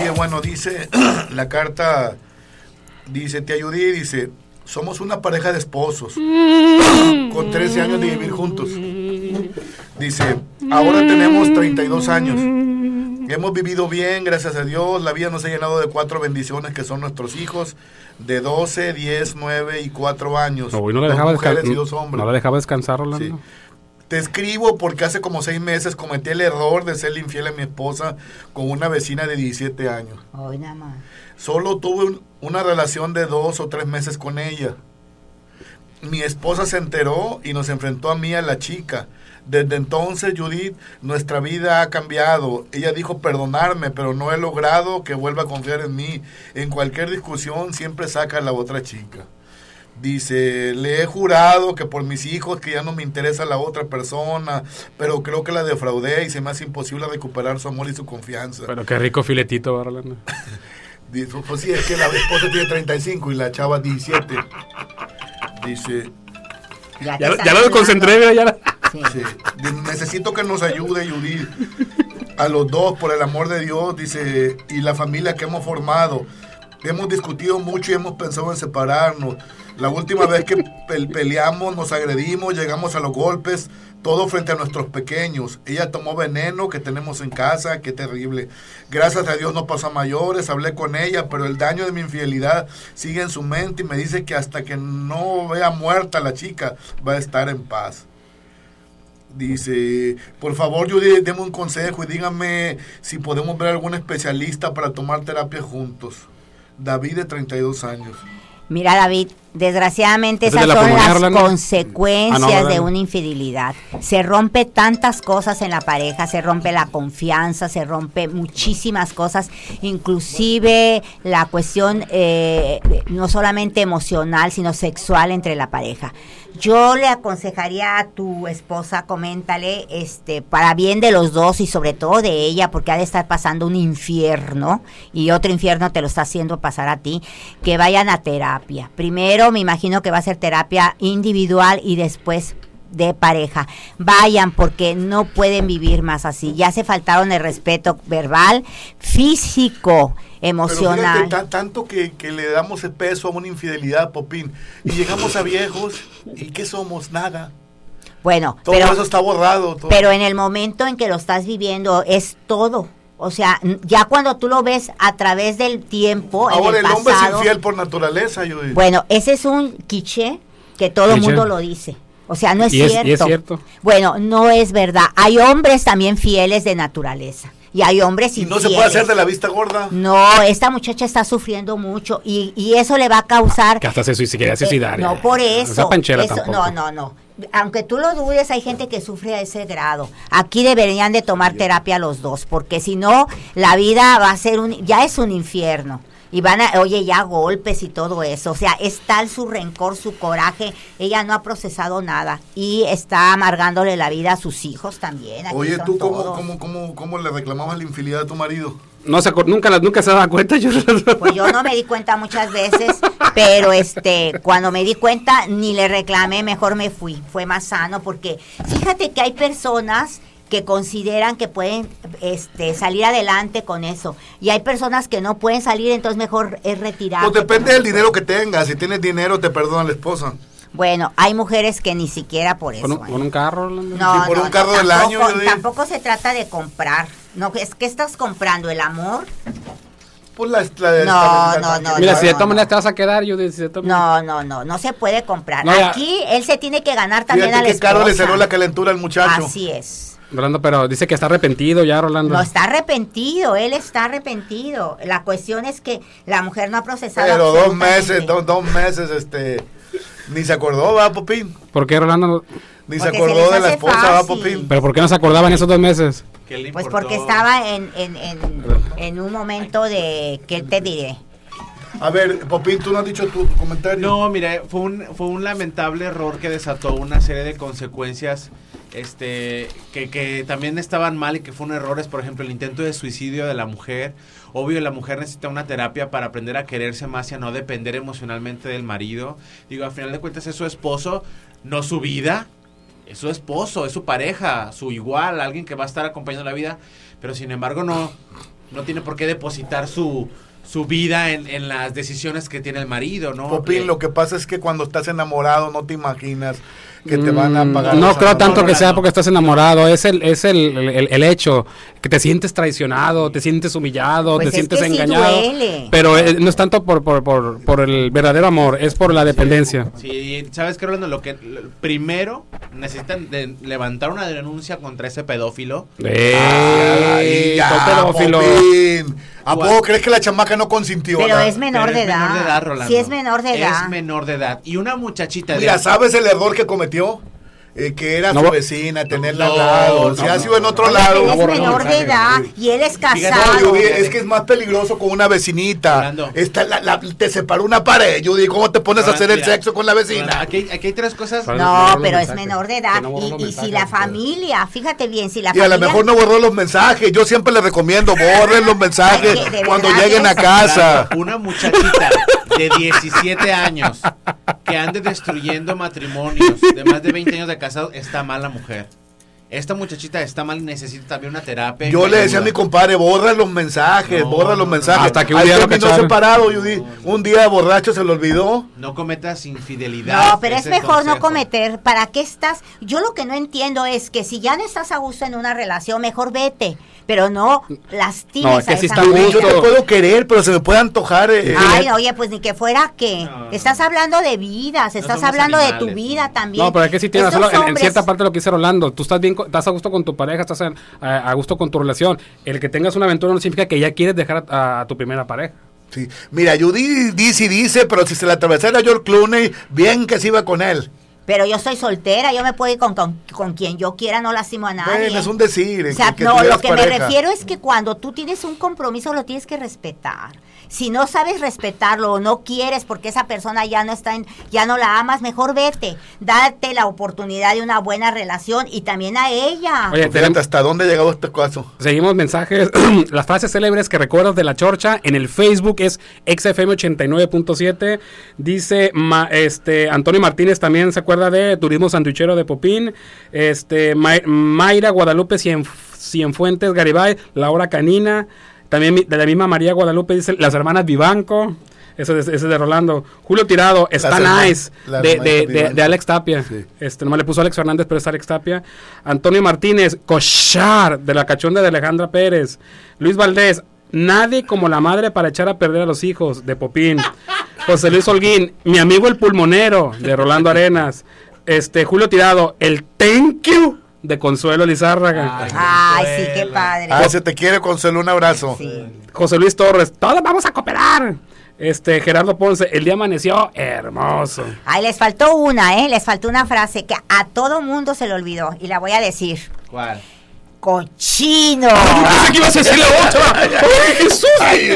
Oye, bueno, dice la carta, dice, te ayudé, dice, somos una pareja de esposos con 13 años de vivir juntos. Dice, ahora tenemos 32 años. Hemos vivido bien, gracias a Dios. La vida nos ha llenado de 4 bendiciones que son nuestros hijos de 12, 10, 9 y 4 años. No, no le dejaba no la dejaba descansar, Rolando. Sí. Te escribo porque hace como 6 meses cometí el error de serle infiel a mi esposa con una vecina de 17 años. Hoy nada más. Solo tuve una relación de 2 o 3 meses con ella. Mi esposa se enteró y nos enfrentó a mí, a la chica. Desde entonces, Judith, nuestra vida ha cambiado. Ella dijo perdonarme, pero no he logrado que vuelva a confiar en mí. En cualquier discusión siempre saca a la otra chica. Dice, le he jurado que por mis hijos que ya no me interesa la otra persona, pero creo que la defraudé y se me hace imposible recuperar su amor y su confianza. Pero qué rico filetito, Rolando. Dice, pues sí, es que la esposa tiene 35 y la chava 17. Dice... Ya lo desconcentré, mira, ya. Sí. Necesito que nos ayude, Judith, a los dos, por el amor de Dios, dice, y la familia que hemos formado. Hemos discutido mucho y hemos pensado en separarnos. La última vez que peleamos, nos agredimos, llegamos a los golpes, todo frente a nuestros pequeños. Ella tomó veneno que tenemos en casa, qué terrible. Gracias a Dios no pasó a mayores, hablé con ella, pero el daño de mi infidelidad sigue en su mente y me dice que hasta que no vea muerta la chica, va a estar en paz. Dice, por favor, Judy, deme un consejo y dígame si podemos ver algún especialista para tomar terapia juntos. David, de 32 años. Mira, David, desgraciadamente esas son las consecuencias de una infidelidad. Se rompe tantas cosas en la pareja, se rompe la confianza, se rompe muchísimas cosas, inclusive la cuestión no solamente emocional, sino sexual entre la pareja. Yo le aconsejaría a tu esposa, coméntale, para bien de los dos y sobre todo de ella, porque ha de estar pasando un infierno y otro infierno te lo está haciendo pasar a ti, que vayan a terapia. Primero me imagino que va a ser terapia individual y después de pareja. Vayan, porque no pueden vivir más así. Ya se faltaron el respeto verbal, físico, emocional. Pero fíjate, tanto que le damos el peso a una infidelidad, Popín, y llegamos a viejos, ¿y qué somos? Nada. Bueno, todo eso está borrado. Todo. Pero en el momento en que lo estás viviendo, es todo. O sea, ya cuando tú lo ves a través del tiempo, ahora en el hombre pasado, es infiel por naturaleza, yo digo. Bueno, ese es un cliché que todo el mundo lo dice. O sea, no es cierto. Y es cierto. Bueno, no es verdad. Hay hombres también fieles de naturaleza. Y hay hombres infieles. ¿Y no se puede hacer de la vista gorda? No, esta muchacha está sufriendo mucho y eso le va a causar... Que hasta se quería suicidar. No, por eso. Esa panchera tampoco. No. Aunque tú lo dudes, hay gente que sufre a ese grado. Aquí deberían de tomar terapia los dos, porque si no, la vida va a ser ya es un infierno. Y van a, ya golpes y todo eso. O sea, es tal su rencor, su coraje. Ella no ha procesado nada. Y está amargándole la vida a sus hijos también. Aquí oye, ¿tú cómo le reclamabas la infidelidad a tu marido? No nunca se daba cuenta. Pues yo no me di cuenta muchas veces, pero cuando me di cuenta ni le reclamé, mejor me fui. Fue más sano, porque fíjate que hay personas que consideran que pueden salir adelante con eso, y hay personas que no pueden salir, entonces mejor es retirarse. Pues depende del dinero que tengas. Si tienes dinero, te perdona la esposa. Bueno, hay mujeres que ni siquiera por eso. ¿Con un carro? No, sí, por un carro del año. Tampoco se trata de comprar. No, es que estás comprando el amor. Pues no. Mira, si de todas maneras te vas a quedar, yo no se puede comprar. No, aquí él se tiene que ganar también a la esposa. Caro le cerró la calentura al muchacho. Así es. Rolando, pero dice que está arrepentido ya, Rolando. No está arrepentido, él está arrepentido. La cuestión es que la mujer no ha procesado. Pero 2 meses, ni se acordó, ¿va, Popín? ¿Por qué, Rolando? Ni se acordó de la esposa, ¿va, Popín? ¿Pero por qué no se acordaba en esos 2 meses? Pues porque estaba en un momento de, ¿qué te diré? A ver, Popín, tú no has dicho tu comentario. No, mira, fue un lamentable error que desató una serie de consecuencias que también estaban mal y que fueron errores. Por ejemplo, el intento de suicidio de la mujer. Obvio, la mujer necesita una terapia para aprender a quererse más y a no depender emocionalmente del marido. Digo, al final de cuentas es su esposo, no su vida. Es su esposo, es su pareja, su igual, alguien que va a estar acompañando la vida. Pero sin embargo no tiene por qué depositar su vida en las decisiones que tiene el marido, ¿no? Popín, lo que pasa es que cuando estás enamorado no te imaginas que te van a pagar. No creo tanto que sea porque estás enamorado, es el hecho, que te sientes traicionado, te sientes humillado, pues te sientes engañado. Sí duele. Pero no es tanto por el verdadero amor, es por la dependencia. Sí, ¿sabes qué, Rolando? Primero necesitan levantar una denuncia contra ese pedófilo. Pedófilo. Popín. ¿A poco crees que la chamaca no consintió? Pero es menor de edad. Es menor de edad, Rolando. Sí, es menor de edad. Es menor de edad. Y una muchachita... Mira, ¿sabes el error que cometió? Que era su vecina, tenerla al lado. Si ha sido en otro lado. Él es menor de edad y él es casado. Judy, es que es más peligroso con una vecinita. Te separó una pared, Judy. ¿Cómo te pones a hacer el sexo con la vecina? Aquí hay tres cosas. No, pero es menor de edad. Y si la familia, fíjate bien, si la familia... Y a lo mejor no borró los mensajes. Yo siempre les recomiendo, borren los mensajes cuando lleguen a casa. Una muchachita de 17 años que ande destruyendo matrimonios de más de 20 años de casado, está mal la mujer. Esta muchachita está mal y necesita también una terapia. Yo le decía a mi compadre, borra los mensajes, borra los mensajes. Hasta que un día lo cacharon. separado, Judy. Un día borracho se lo olvidó. No cometas infidelidad. No, pero es mejor no cometer. ¿Para qué estás? Yo lo que no entiendo es que si ya no estás a gusto en una relación, mejor vete. Pero no lastimes no, es que a si esa está mujer. Yo te puedo querer, pero se me puede antojar. Ay, oye, pues ni que fuera que. Estás hablando de vidas, estás hablando animales, de tu vida también. No, pero es que sí tienes razón. En cierta parte lo que dice Rolando. Tú estás bien, estás a gusto con tu pareja, estás a gusto con tu relación. El que tengas una aventura no significa que ya quieres dejar a tu primera pareja. Sí. Mira, Judy dice, pero si se la atravesara George Clooney, bien que se iba con él. Pero yo soy soltera, yo me puedo ir con quien yo quiera, no lastimo a nadie. Bueno, es un decir. O sea, no, lo que me refiero es que cuando tú tienes un compromiso lo tienes que respetar. Si no sabes respetarlo o no quieres porque esa persona ya no está ya no la amas, mejor vete. Date la oportunidad de una buena relación y también a ella. Oye, fíjate hasta dónde ha llegado este caso. Seguimos mensajes. Las frases célebres que recuerdas de la Chorcha en el Facebook es XFM89.7. Dice Antonio Martínez también se acuerda de Turismo Sanduichero de Popín. Mayra Guadalupe Cienfuentes Garibay, Laura Canina. También de la misma María Guadalupe dice las hermanas Vivanco. Ese es de Rolando. Julio Tirado, está nice, de Alex Tapia. Sí. Nomás le puso Alex Fernández, pero es Alex Tapia. Antonio Martínez, Cochar, de la cachonda de Alejandra Pérez. Luis Valdés, nadie como la madre para echar a perder a los hijos, de Popín. José Luis Holguín, mi amigo el pulmonero, de Rolando Arenas. Julio Tirado, el thank you, de Consuelo Lizárraga. Ay, sí, qué padre. Se te quiere, Consuelo, un abrazo. Sí. José Luis Torres, todos vamos a cooperar. Gerardo Ponce, el día amaneció hermoso. Ay, les faltó una frase que a todo mundo se le olvidó y la voy a decir. ¿Cuál? Cochino. Pensé que ibas a decir la otra. ¡Ay, Jesús!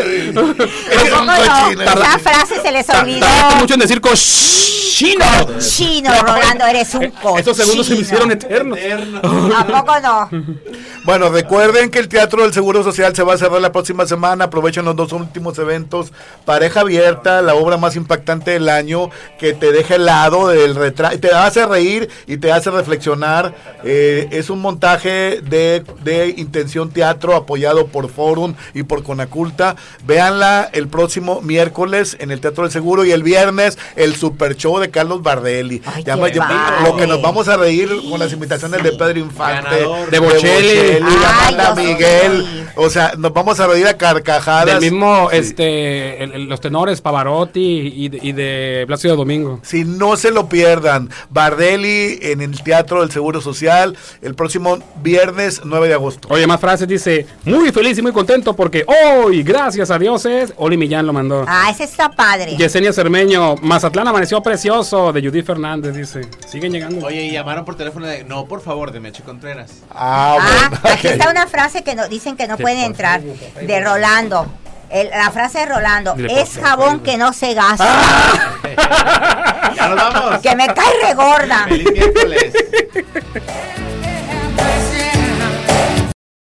Esa frase se les olvidó. Tardaste mucho en decir cochino. Cochino, Rolando, eres un cochino. Estos segundos se me hicieron eternos. ¿A poco no? Bueno, recuerden que el Teatro del Seguro Social se va a cerrar la próxima semana. Aprovechen los 2 últimos eventos. Pareja Abierta, la obra más impactante del año, que te deja helado del retrato, te hace reír y te hace reflexionar. Es un montaje de Intención Teatro, apoyado por Forum y por Conaculta. Véanla el próximo miércoles en el Teatro del Seguro, y el viernes el super show de Carlos Bardelli. Ay, lo que nos vamos a reír con las invitaciones de Pedro Infante, de Bocelli, Amanda Miguel. O sea, nos vamos a reír a carcajadas. Del mismo, los tenores Pavarotti y de Plácido Domingo. Si no se lo pierdan, Bardelli en el Teatro del Seguro Social el próximo viernes 9 de agosto. Oye, más frases, dice, muy feliz y muy contento porque hoy, gracias a Dios, Oli Millán lo mandó. Ese está padre. Yesenia Cermeño, Mazatlán amaneció precioso, de Judith Fernández, dice. Siguen llegando. Oye, y llamaron por teléfono no, por favor, de Meche Contreras. Bueno, aquí está una frase que dicen que no puede entrar, de Rolando. La frase de Rolando, es jabón que no se gasta. Ya nos vamos. Que me cae regorda. Feliz miércoles.